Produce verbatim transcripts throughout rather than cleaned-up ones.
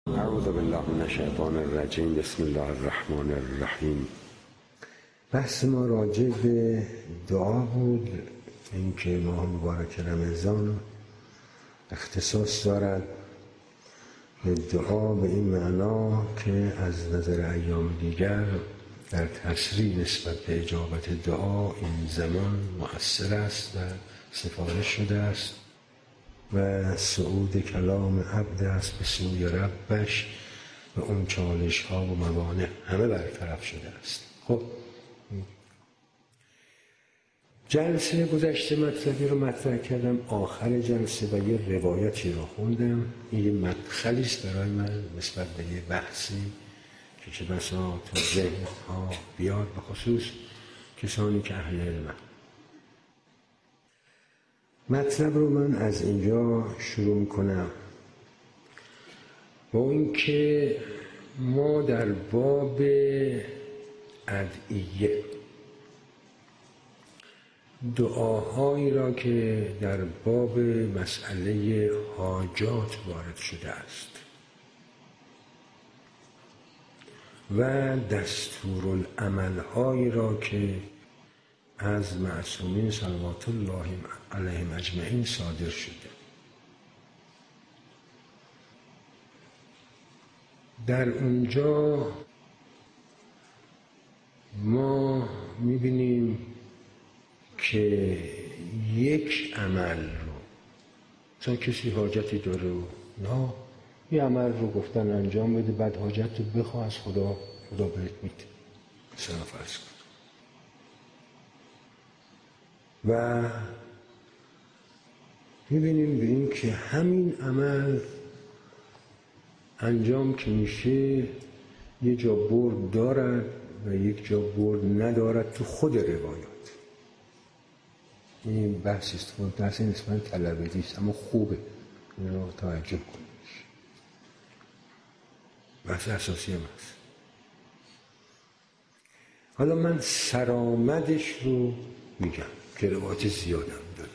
اعوذ بالله من الشیطان الرجیم. بسم الله الرحمن الرحیم. بحث ما راجع به دعا بود، اینکه ماه مبارک رمضان اختصاص دارد به دعا به این معنا که از نظر ایام دیگر در تسریع نسبت به اجابت دعا این زمان مؤثر است و سفارش شده است و صعود کلام عبد است به سوی ربش و اون چالش ها و موانع همه برطرف شده است. خب جلسه گذشته مطلبی رو مطرح کردم، آخر جلسه و یه روایتی رو خوندم. این یه مدخلی است برای من نسبت به یه بحثی که چه بسا تو ذهن ها بیاد، به خصوص کسانی که اهل علمن. مطلب رو من از اینجا شروع میکنم با اینکه ما در باب ادعیه دعاهایی را که در باب مسئله حاجات وارد شده است و دستورالعمل‌هایی را که از معصومین صلوات الله علیهم اجمعین صادر شده، در اونجا ما میبینیم که یک عمل رو مثلا کسی حاجتی داره و نه یه عمل رو گفتن انجام بده، بعد حاجت رو بخواه از خدا، خدا بهت میده، مثلا فرض کن. و میبینیم به این که همین عمل انجام که میشه یه جا برد دارد و یک جا برد ندارد تو خود روایات. این بحثی است که درس نسبتاً طلبه‌ای است، اما خوبه این رو توجه کنید. بحث اساسی هم هست. حالا من سرآمدش رو میگم که روایات زیادم داریم.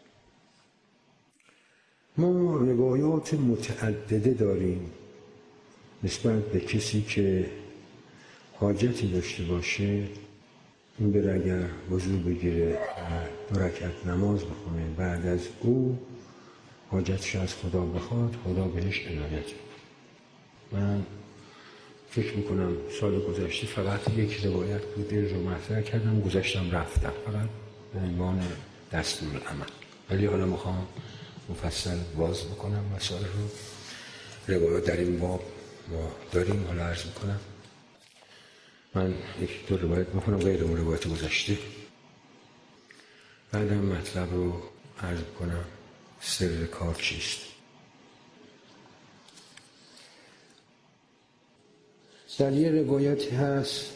ما روایات متعدده داریم نسبت به کسی که حاجتی داشته باشه، این بره اگر وضو بگیره دو رکعت نماز بخونه، بعد از او حاجتش از خدا بخواد، خدا بهش عنایت کنه. من فکر میکنم سال گذشته فقط یک روایت بود، این رو مطرح کردم، گذشتم رفتم فقط به عنوان دستورالعمل. ولی حالا میخوام مفصل باز بکنم مسائل رو. روایات در این باب ما داریم، حالا عرض میکنم. من یک دو روایت میکنم غیر اون روایت گذشته، بعدم مطلب رو عرض کنم سر کار چیست. در یه روایتی هست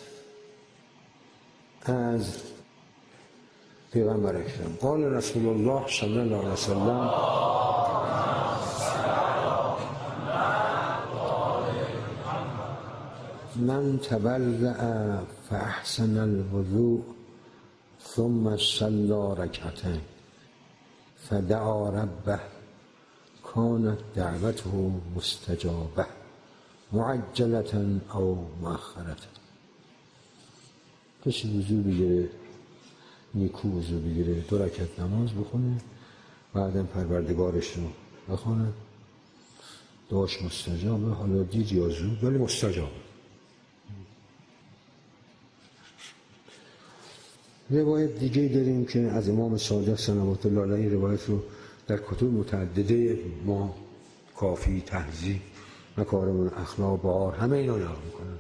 از پیغمبر اکرم قال رسول الله صلی الله علیه وسلم من تولع فاحسن الوضوء ثم صلى ركعتين فدعا ربه كانت دعوته مستجابه معجلة او مؤخرة. کسی وضو بگیره، نیکو وضو بگیره، دو رکعت نماز بخونه، بعدم پروردگارش رو بخونه، دعاش مستجابه، حالا دیر یا زود ولی مستجابه. روایت دیگه داریم که از امام صادق صلوات الله علیه، روایت رو در کتب متعدده ما کافی، تهذیب، مکارم الاخلاق، بهار، همه اینا نقل میکنن.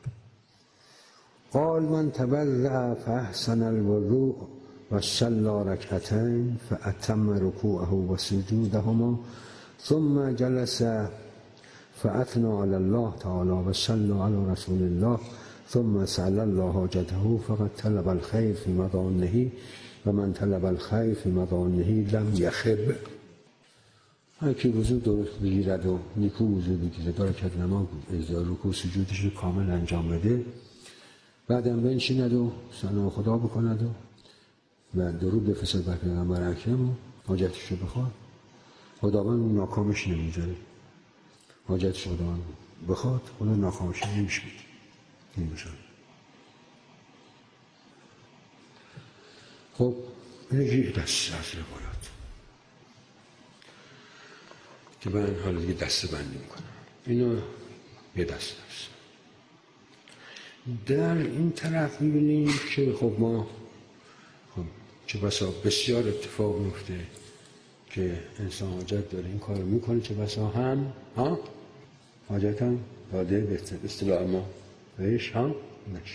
قال من تولع فاحسن الوضوء و صلی رکعتین فاتم رکوعه و سجودهما ثم جلس فاثنى علی الله تعالی و صلی علی رسول الله ثم سأل الله حاجته فقد طلب الخير في مضانه و من طلب الخير في مضانه لم يخب. هر کی وضو درست بگیرد و نیکو وضو بگیرد، دو رکعت نماز اجزا رکوع سجودش رو کامل انجام بده، بعدم بنشیند و ثنا خدا بکند و درود بفرستد بر پیغمبر اکرم و حاجتش رو بخواد، خداوند ناکامش نمیذاره. حاجت شدان بخواد خدا ناخواسته نمیشه نمیشه. خب این یه دسته از روایات که من حالا دیگه دسته بندی میکنم. اینو یه دسته است. در این طرف میبینیم که خب ما خب چه بسا بسیار اتفاق میفته که انسان حاجت داره این کار رو میکنه، چه بسا هم ها حاجت هم داده به اصطلاح ما بهش هم نشه.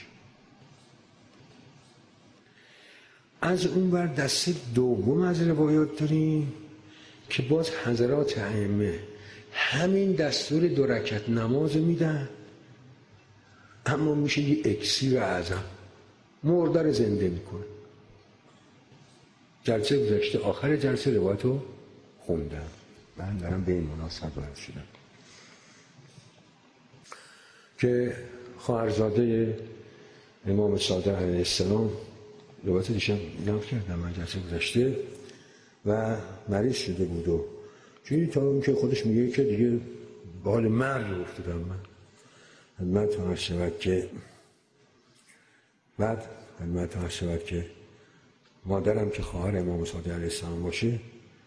از اون بر دسته دوم از روایات داریم که باز حضرات ائمه همین دستور دو رکعت نماز میدن، اما میشه یه اکسیر اعظم، مرده رو زنده میکنه. جلسه گذشته آخر جلسه روایتو خوندم، من دارم به این مناسبت وارد شدم که خواهرزاده امام صادق علیه السلام روایت دیشب نقل کردم من جلسه گذشته و مریض شده بود و چونی تا اون که خودش میگه که دیگه به حال مرگ افتادم من. خدمت عرض شود که بعد خدمت عرض شود که مادرم که خواهر امام صادق علیه السلام باشه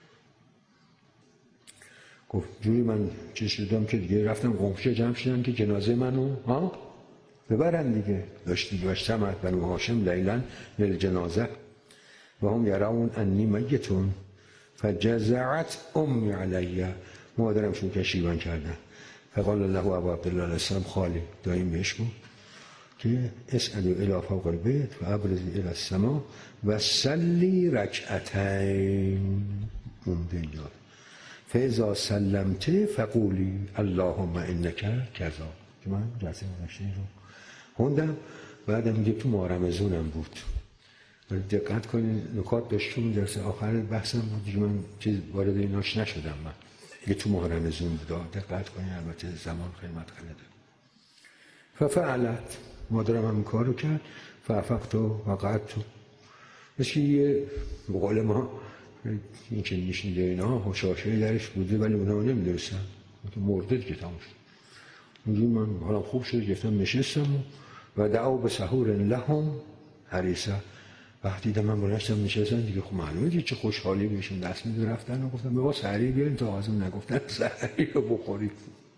گفت جوری من چیز شدم که دیگه رفتم قمشه جمع شدن که جنازه منو ها ببرن دیگه. داشت دیگه باش سمت بنو هاشم لیلن للجنازه و هم یرون انی میتون فجزعت امی علیه. مادرم شون که شیون کردن فقال الله ابو عبدالله علیه السلام خالی دایم بهش بود که اسعدو الی فوق البیت و ابرزی الی السما و سلی رکعتین اون دنیا فاذا سلمت فقولی اللهم انک کذا که من جلسه گذشته رو خوندم. بعدم میگه تو ماه رمضانم بود، ولی دقت کنید نکات داشتم جلسه آخر بحثم بود دیگه من چیز وارد ایناش نشدم. من دیگه تو ماه رمضان بود، دقت کنید البته زمان خیلی مدخله داره. ففعلت مادرم هم کار رو کرد فافقت و وقعت مثل یه بقول ما این که میشنیده اینا هشاشه درش بوده ولی اونا نمیدرستن تو مرده دیگه تموم شد. اونجوری من حالا خوب شد گفتم نشستم و دعوا به سحور لهم حریصه. وقتی دیدم من بلنشتم نشستم دیگه خب معلومه دیگه چه خوشحالی بهشون دست میده رفتن و گفتم بابا سحری بیارین تا آزم نگفتن سحری رو بخورید.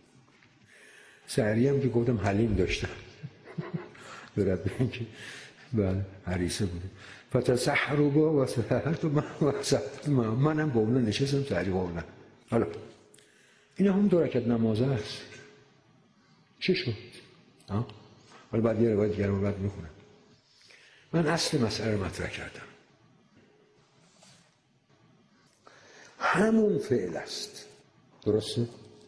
سحری هم که گفتم حلیم داشتم برد به این که بله حریصه بوده. فتسحروا با و سحرت من و سحرت من منم با اونا نشستم سحری خوردم. حالا این هم دو رکعت نمازه است. چه شد؟ ها؟ حالا بعد یه روایت دیگر رو بعد میخونم. من اصل مسئله رو مطرح کردم. همون فعل است. درسته؟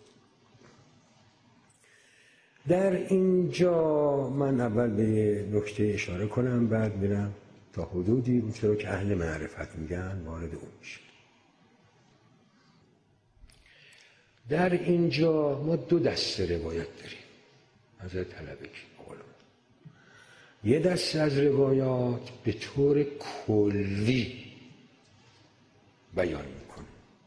در اینجا من اول به یه نکته اشاره کنم بعد میرم تا حدودی اون چرا که اهل معرفت میگن وارد اون میشه. در اینجا ما دو دسته روایت داریم حضرت طلبه یه دسته از روایات به طور کلی بیان میکنه.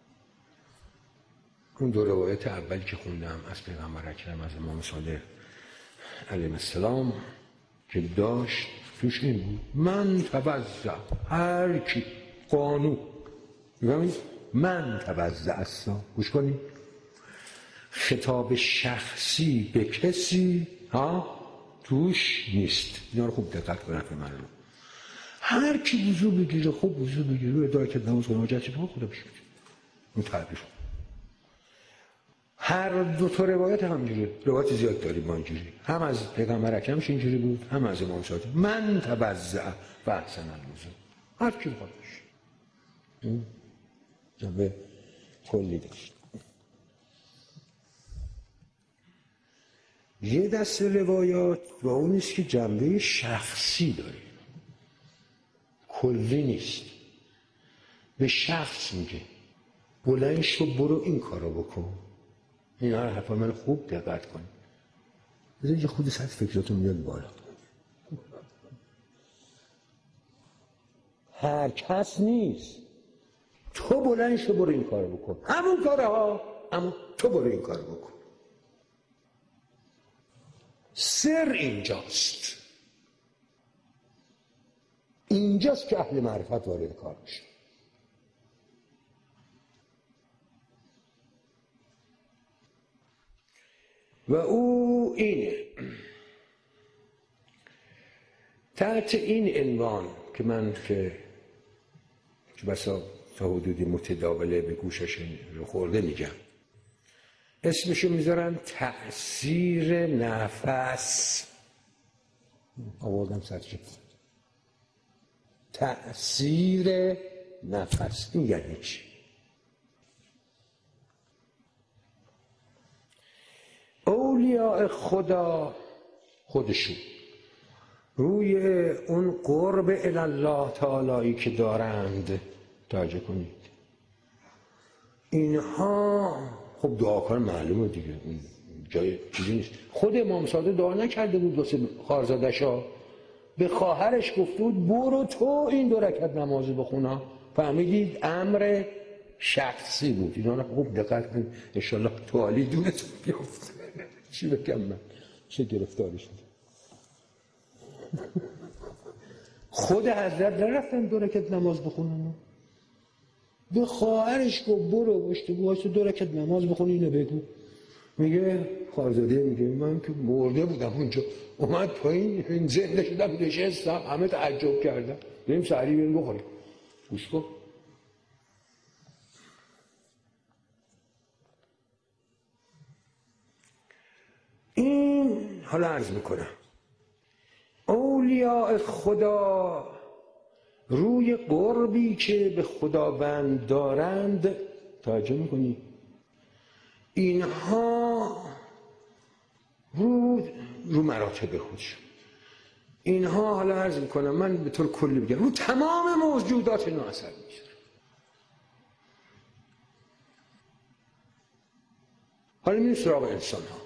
اون دو روایت اولی که خوندم از پیغمبر اکرم از امام صادق علیه السلام که داشت توش این بود من توضع هر کی قانون میگم من توضع اصلا گوش کنی خطاب شخصی به کسی ها توش نیست. اینا رو خوب دقت کنن به من رو. هر کی وضو بگیره خوب وضو بگیره ادعا که نماز کنه حاجت بکنه خدا بشه اون تعبیر. هر دو تا روایت همینجوری روایت زیاد داریم ما اینجوری هم از پیغمبر اکرمش اینجوری بود هم از امام صادق من توضع و احسن الوضو هر کی بخواد باشه. این جنبه کلی داشت. یه دست روایات و اون نیست که جنبه شخصی داره کلی نیست. به شخص میگه بلند شو برو این کارو بکن. این هر حرفا من خوب دقت کن. بذارید یه خود سطح فکراتون میاد بالا. هر کس نیست. تو بلند شو برو این کارو بکن. همون کاره ها اما تو برو این کارو بکن. سر اینجاست. اینجاست که اهل معرفت وارد کار میشه. و او اینه، تحت این عنوان که من که بسا تا حدودی متداوله به گوشش رو خورده میگم، اسمشو میذارن تأثیر نفس. آوردم سرچه تأثیر نفس. این یعنی چی؟ اولیاء خدا خودشون روی اون قرب الله تعالی که دارند، توجه کنید، اینها خب دعا کن معلومه دیگه، جای چیزی نیست. خود امام صادق دعا نکرده بود واسه خواهرزادش‌ها؟ به خواهرش گفته بود برو تو این دو رکعت نماز بخونا. فهمیدید؟ امر شخصی بود. اینا رو خوب دقت کنید ان شاء الله تو عالی دونتون بیفته. چی بگم من؟ چه گرفتاری شد. خود حضرت نرفتن دو رکعت نماز بخونن، به خواهرش گفت برو پشت واسه دو رکعت نماز بخون اینو بگو. میگه خواهرزاده میگه من که مرده بودم اونجا، اومد پایین، این زنده شدم نشستم، همه تعجب کردن. بریم سحری بریم بخوریم. گوش کن. این حالا عرض میکنم اولیاء خدا روی قربی که به خداوند دارند، توجه میکنی؟ اینها رو رو مراتب خودشون، اینها حالا عرض میکنم من به طور کلی بگم رو تمام موجودات اینا اثر میشه. حالا میریم سراغ انسان ها.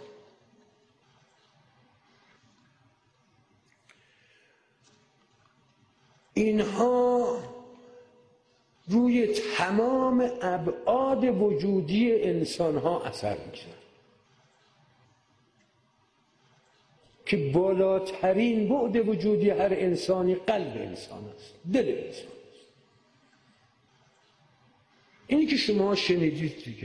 اینها روی تمام ابعاد وجودی انسان ها اثر میگذارن که بالاترین بعد وجودی هر انسانی قلب انسان است، دل انسان است. اینی که شما شنیدید دیگه،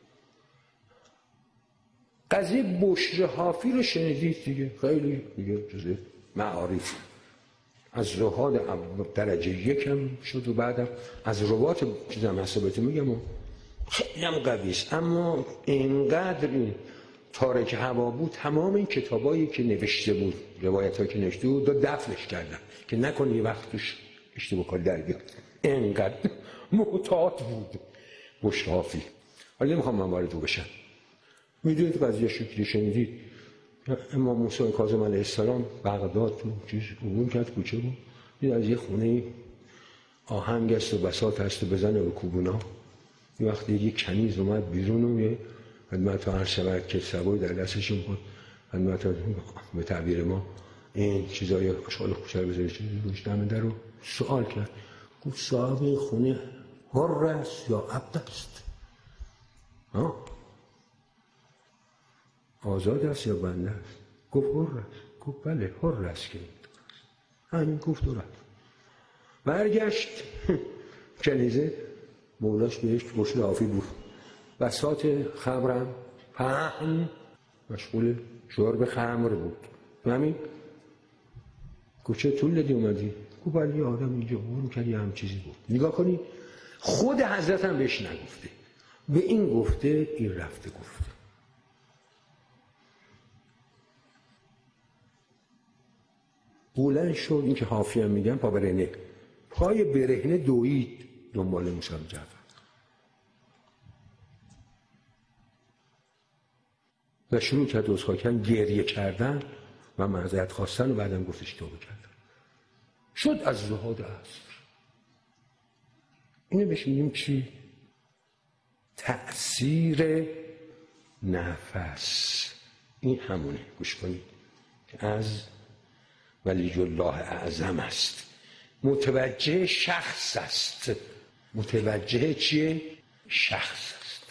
قضیه بشر حافی رو شنیدید دیگه، خیلی دیگه جزء معارف از روات درجه یکم شد و بعدم از روات چیزم حسابتی میگم و خیلی هم قویست. اما اینقدر این تارک هوا بود، تمام این کتابایی که نوشته بود، روایت ها که نوشته بود دا دفنش کردن که نکنه یه وقت توش اشتباه کار در بیاد. اینقدر محتاط بود بشر حافی. حالا نمیخوام من وارد بشم. میدونید قضیه شکلی شنیدید امام موسی کاظم علیه السلام بغداد تو چیز عموم کرد، کوچه بود، دید از یه خونه آهنگ است و بساط هست و بزنه به کوبونا. یه وقتی یه کنیز اومد بیرون و یه خدمت هر شود که سوای در دستشون بود، خدمت به تعبیر ما این چیزای اشغال خوشحال بذاری چیزی روش دم در رو سوال کرد. گفت صاحب خونه حر است یا عبد است؟ ها؟ آزاد است یا بنده است؟ گفت حر است. گفت بله حر است که همین گفت و رفت. برگشت کنیزه مولاش بهش بشر حافی بود، بساط خمرم پهن مشغول شرب خمر بود. همین گفت چه طول دادی اومدی؟ گفت بله یه آدم اینجا اون که یه هم چیزی بود. نگاه کنی خود حضرت هم بهش نگفته، به این گفته، این رفته گفته. بلند شد، این که حافی هم میگن پا برهنه، پای برهنه دوید دنبال موسی جعفر و شروع کرد عذرخواهی کردن، گریه کردن و معذرت خواستن و بعدم گفتش توبه کردن. شد از زهاد عصر. اینو بهش میگیم چی؟ تأثیر نفس. این همونه، گوش کنید، که از ولی الله اعظم است، متوجه شخص است. متوجه چیه؟ شخص است.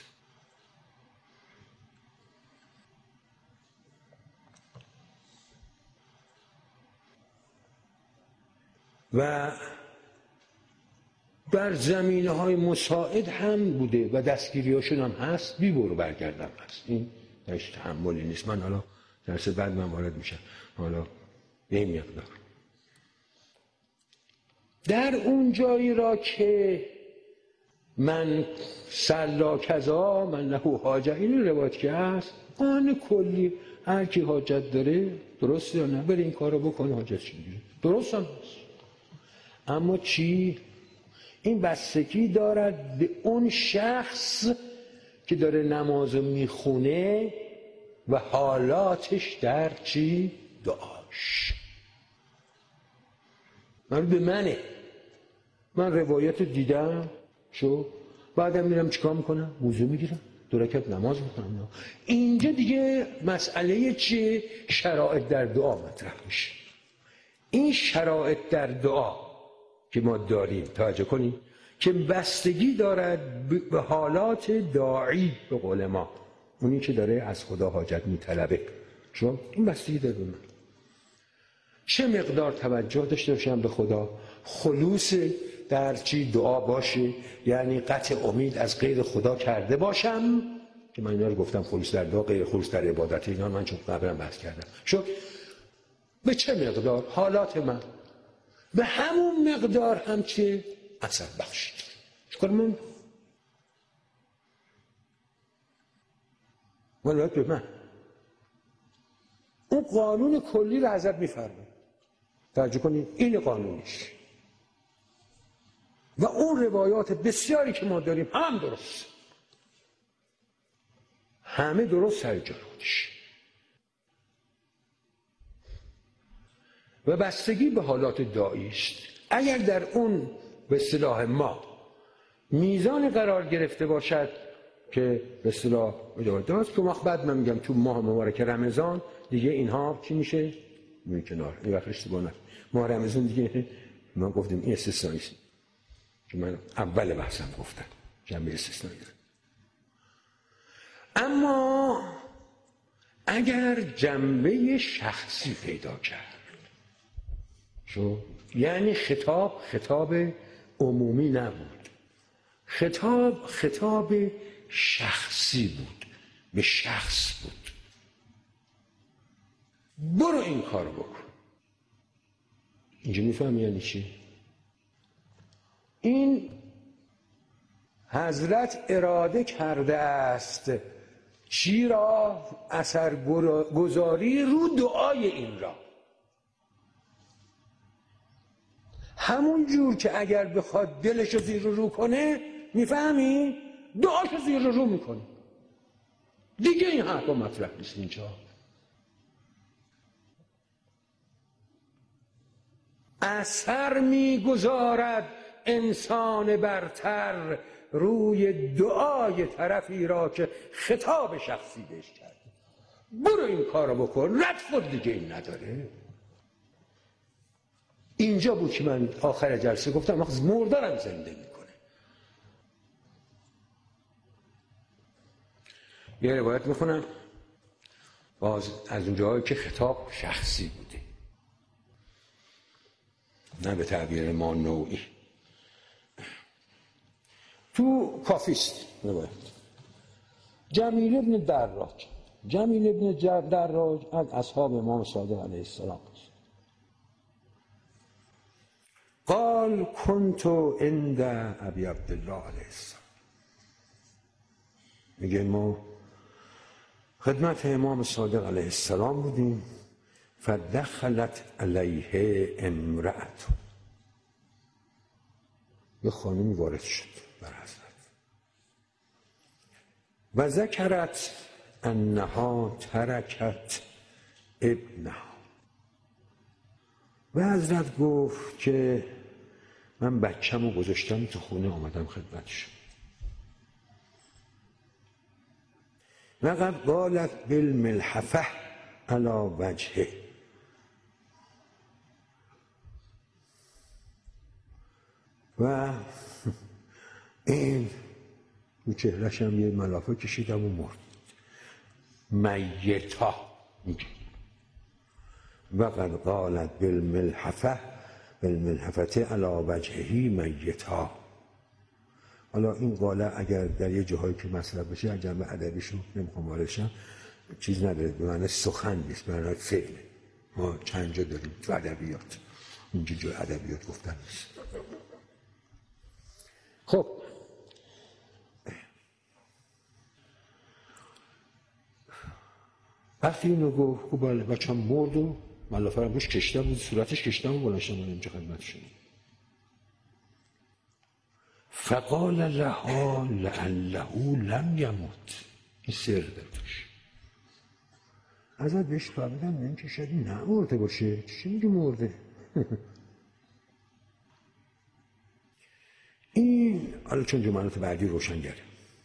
و در زمینه های مساعد هم بوده و دستگیری هاشون هم هست، بی برو برگردم هست. این درش تحملی نیست. من حالا درس بعد من وارد میشم، حالا به این مقدار. در اون جایی را که من سلا کذا من له حاجه، این روایت که هست آن کلی هر کی حاجت داره، درست یا نه، بره این کار رو بکنه حاجتش میگیره، درست هم هست. اما چی؟ این بستگی دارد به اون شخص که داره نماز میخونه و حالاتش در چی؟ دعاش. من به منه، من روایت دیدم شو، بعدم میرم چیکار میکنم؟ وضو میگیرم، دو رکعت نماز میخونم. اینجا دیگه مسئله چیه؟ شرایط در دعا مطرح میشه. این شرایط در دعا که ما داریم، توجه کنیم که بستگی دارد به حالات داعی، به قول ما اونی که داره از خدا حاجت میطلبه، چون این بستگی داره به من چه مقدار توجه داشته باشم به خدا، خلوص در چی دعا باشه، یعنی قطع امید از غیر خدا کرده باشم، که من اینا رو گفتم، خلوص در دعا، غیر خلوص در عبادت، اینا من چون قبلا بحث کردم. شو به چه مقدار حالات من به همون مقدار هم چه اثر بخشید. چکار من ولایت به من اون قانون کلی رو حضرت میفرمه، توجه کنید این قانونش و اون روایات بسیاری که ما داریم هم درست، همه درست سر جای خودش و بستگی به حالات داعی است. اگر در اون به اصطلاح ما میزان قرار گرفته باشد که به اصطلاح درست، که وقت بعد من میگم تو ماه مبارک رمضان دیگه اینها چی میشه؟ می کنار این وقت اشتباه نکنید، ماه رمضان دیگه ما گفتیم این استثنایی است که من اول بحثم گفتم جنبه استثنایی داره. اما اگر جنبه شخصی پیدا کرد، شو یعنی خطاب خطاب عمومی نبود، خطاب خطاب شخصی بود، به شخص بود، برو این کار بکن. اینجا میفهمی یعنی چی؟ این حضرت اراده کرده است چی را؟ اثرگذاری رو دعای این را. همون جور که اگر بخواد دلش رو زیر رو کنه، میفهمی؟ دعاش رو زیر رو میکنه. دیگه این حرفا مطرح نیست اینجا. اثر میگذارد انسان برتر روی دعای طرفی را که خطاب شخصی بهش کرده. برو این کارو بکن، رد دیگه این نداره. اینجا بود که من آخر جلسه گفتم مردارم زنده میکنه. یه روایت میخونم باز از اون جایی که خطاب شخصی بوده، نه به تعبیر ما نوعی. تو کافیست روایت جمیل ابن دراج، جمیل ابن دراج از اصحاب امام صادق علیه السلام است. قال كنت عند ابی عبدالله علیه السلام، میگه ما خدمت امام صادق علیه السلام بودیم. فدخلت علیه امرأت، یه خانمی وارد شد بر حضرت و ذکرت انها ترکت ابنها، و حضرت گفت که من بچه‌مو گذاشتم تو خونه، آمدم خدمتش. و قد قالت بالملحفه علی وجهه، و این رو چهرش هم یه ملافه کشیدم و مرد. میتا میگه و قد قالت بالملحفه بالملحفة علی وجهه میتا. حالا این قاله اگر در یه جاهایی که مطرح بشه از جنبه ادبیشو نمیخوام وارد شم، چیز نداره، به معنی سخن نیست، به معنی فعله. ما چند جا داریم تو ادبیات، اینجا جای ادبیات گفتن نیست. خب وقتی اینو گفت خب بله بچه‌م مرد و ملافه هم روش کشتم بود، صورتش کشتم و بلنشتم من اینجا خدمتشون. فقال لها لعله لم یموت. این سر داره توش. ازت بهش فهمیدم این که شاید نمرده باشه. چی میگه مرده؟ این حالا چون جملات بعدی روشنگره.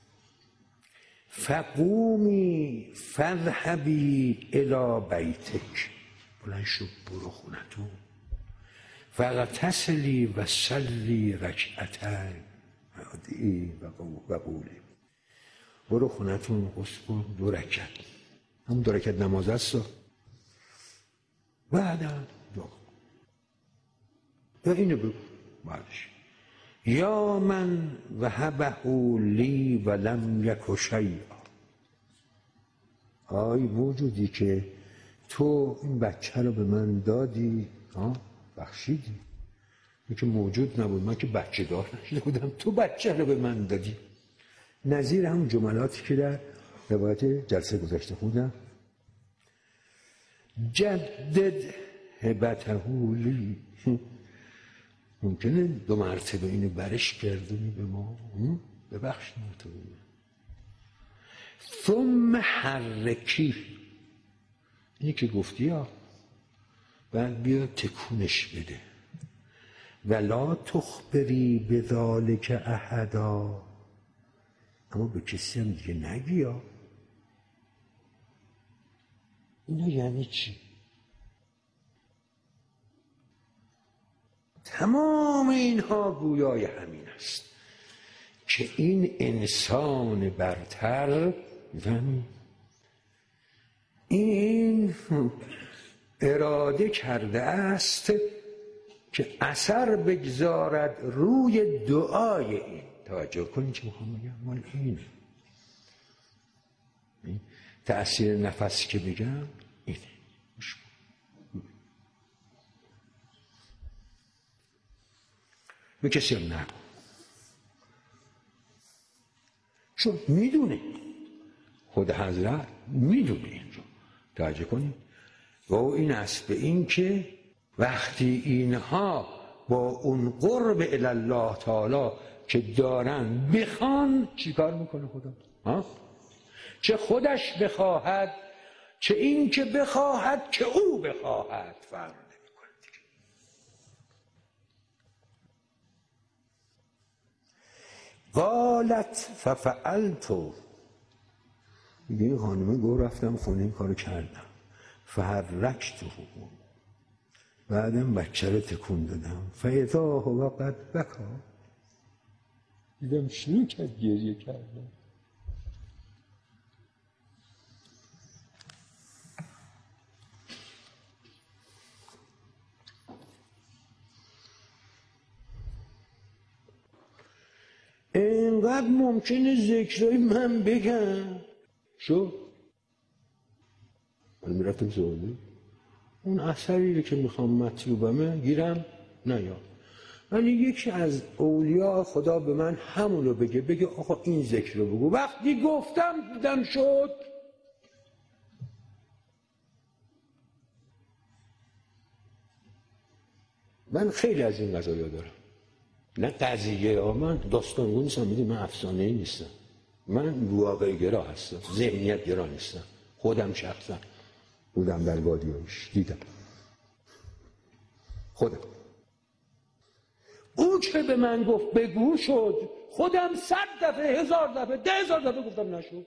فقومی فذهبی الی بیتک. بلند شو برو خونتون. فاغتسلی و صلی رکعتین و قولی. برو خونتون غسل کن دو رکعت. همون دو رکعت نماز است. بعدم دو. یا اینو بگو بعدش. یا من وهبه لی و لم یک شیئا. آی موجودی که تو این بچه رو به من دادی، بخشیدی. این که موجود نبود، من که بچه دار نشده بودم، تو بچه رو به من دادی. نظیر همون جملاتی که در روایت جلسه گذشته خوندم. جدد هبته لی. ممکنه دو مرتبه اینو برش کردونی به ما، ببخش تو. ثم حرکی. اینی که گفتی ها، بعد بیا تکونش بده. ولا تخبری بذالک احدا. اما به کسی هم دیگه نگی ها. اینا یعنی چی؟ تمام اینها گویای همین است که این انسان برتر زمین این اراده کرده است که اثر بگذارد روی دعای این. توجه کنید چه میخوام بگم؟ مال اینه. تأثیر نفس که بگم اینه. به کسی هم نگو، چون میدونه خود حضرت میدونه این رو. توجه کنید. و این است به این که وقتی اینها با اون قرب الله تعالی که دارن بخوان چی کار میکنه خدا؟ ها؟ چه خودش بخواهد چه این که بخواهد که او بخواهد فرق نمیکنه دیگه. قالت ففعلتو. این خانمه گفت رفتم خونه این کارو کردم. فحرکتو. بعدم بچه رو تکون دادم. فاذا هو قد بکا. دیدم شروع کرد گریه کردم. اینقدر ممکنه ذکرهای من بگم شو من میرفتم سوالی اون اثری که میخوام مطلوبمه گیرم نیام. ولی یکی از اولیاء خدا به من همونو بگه بگه آقا این ذکر رو بگو. وقتی گفتم دیدم شد. من خیلی از این قضایا دارم. نه قضیه ها، من داستانگو نیستم، میدونی من افسانه ای نیستم، من واقع گرا هستم، ذهنیت گرا نیستم. خودم شخصا بودم در وادی‌هاش دیدم. خودم اون که به من گفت بگو شد. خودم صد دفعه هزار دفعه ده هزار دفعه گفتم نشد.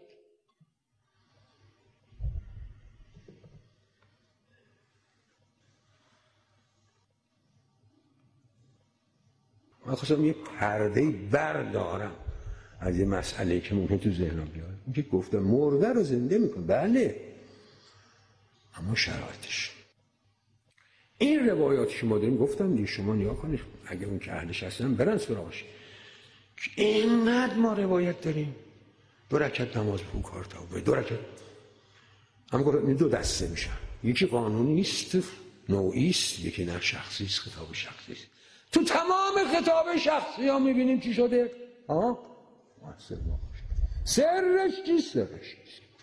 من خواستم یه پرده بردارم از یه مسئله که ممکن تو ذهنم بیاد. این که گفتم مرده رو زنده میکن، بله، اما شرایطش این روایاتی که ما داریم گفتم دیگه، شما نیا کنید اگه اون که اهلش هستن برن سراغش. اینقدر ما روایت داریم. دو رکعت نماز بخون کار تمومه. دو رکعت هم گفتم دو دسته میشن، یکی قانونی است نوعی است، یکی نه شخصی است، خطاب شخصی است. تو تمام خطاب شخصی ها میبینیم چی شده؟ ها؟ سرش چی؟ سرش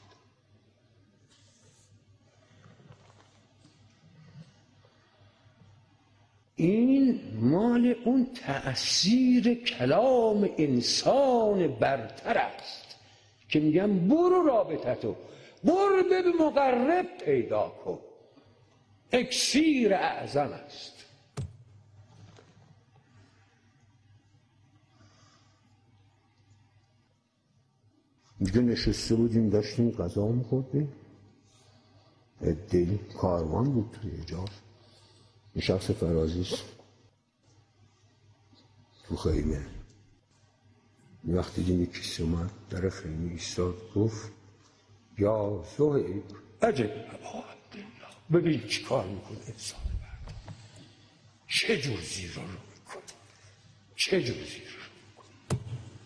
این مال اون تأثیر کلام انسان برتر است که میگم برو رابطتو برو به مقرب پیدا کن، اکسیر اعظم است. دیگه نشسته بودیم داشتیم غذا میخوردیم، عده‌ای کاروان بود توی حجاز، این شخص فرازیست تو خیمه. وقتی دیدیم یک کسی اومد در خیمه ایستاد گفت یا زهیر عجب ببین چی کار میکنه انسان برد، چه جور زیر رو میکنه، چه جور زیر رو میکنه.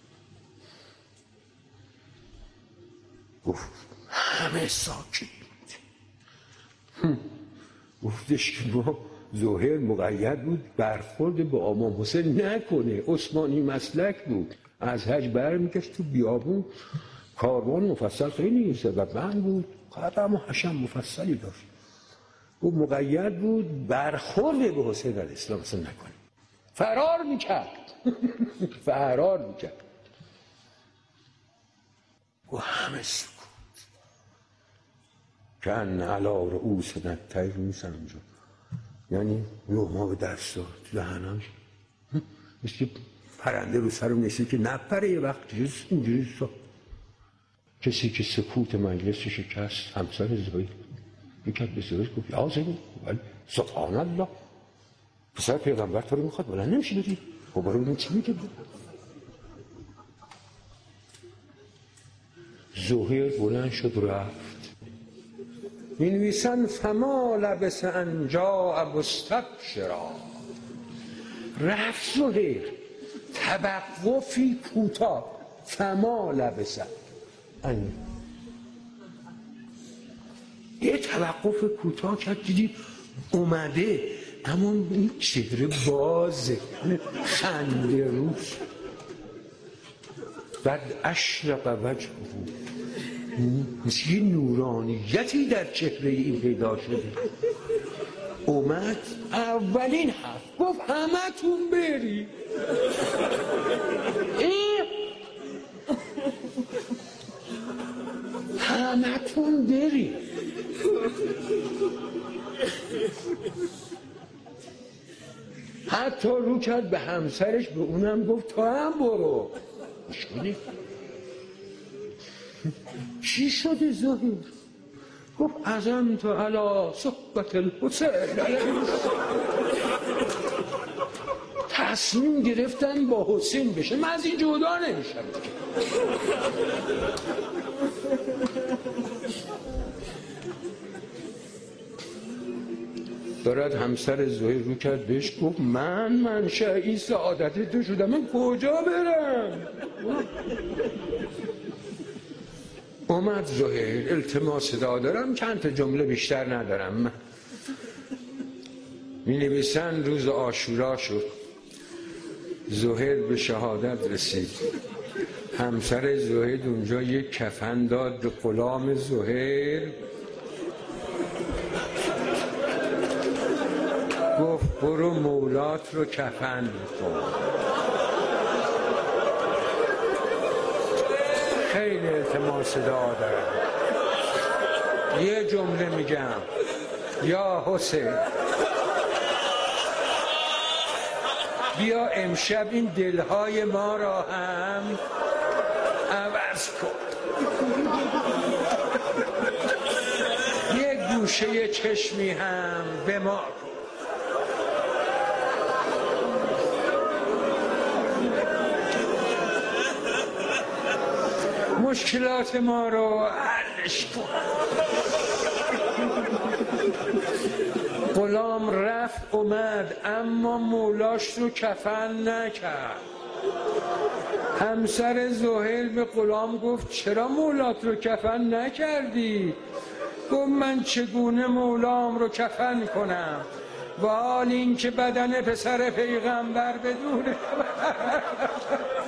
گفت همه ساکت بود. گفتش که ما زهیر مقید بود برخورد با امام حسین نکنه، عثمانی مسلک بود، از حج برمیگشت تو بیابون، کاروان مفصل خیلی ثروتمند بود، قدم و حشم مفصلی داشت، او مقید بود برخورد به حسین علیه السلام اصلا نکنه، فرار میکرد. فرار میکرد و همه سکوت کن علا رؤوس الطیر میسن اونجا، یعنی لقمه به دست داد تو دهنش، مثل پرنده رو سر نشسته که نپره یه وقت اینجوری سا. کسی که سکوت مجلس شکست همسر زهیر یکت به زهیر گفت یا زهیر ولی سبحان الله پسر پیغمبر تو رو میخواد بلند نمیشه بدی خب برو ببین چی میگه. زهیر بلند شد رفت. مینویسن فما لبس ان جاء مستبشرا، رفت زهیر توقفی کوتاه، فما لبس ان یه توقف کوتاه کرد، دیدی اومده اما این چهره بازه خنده روش. بعد اشرق وجهه، مثل یه نورانیتی در چهره این پیدا شده. اومد اولین حرف گفت همه تون بری. این همه تون بری. حتی رو کرد به همسرش، به اونم گفت تو هم برو. مشکلی چی شده زهیر؟ گفت عزمت علی صحبت الحسین، تصمیم گرفتن با حسین بشه، من از این جدا نمیشم. دارد همسر زهیر رو کرد بهش گفت من منشأ سعادت تو شدم، من کجا برم؟ اومد زهیر التماس دعا دارم، چند تا جمله بیشتر ندارم. می نویسن روز عاشورا شد، زهیر به شهادت رسید، همسر زهیر اونجا یک کفن داد به غلام زهیر، گفت برو مولات رو کفن کن. خیلی التماس دعا دارم، یه جمله میگم یا حسین بیا امشب این دلهای ما را هم عوض کن، یه گوشه چشمی هم به ما کن. مشکلات ما رو حلش کن. غلام رفت اومد اما مولاش رو کفن نکرد. همسر زهیل به غلام گفت چرا مولات رو کفن نکردی؟ گفت من چگونه مولام رو کفن کنم و حال این که بدن پسر پیغمبر بدونه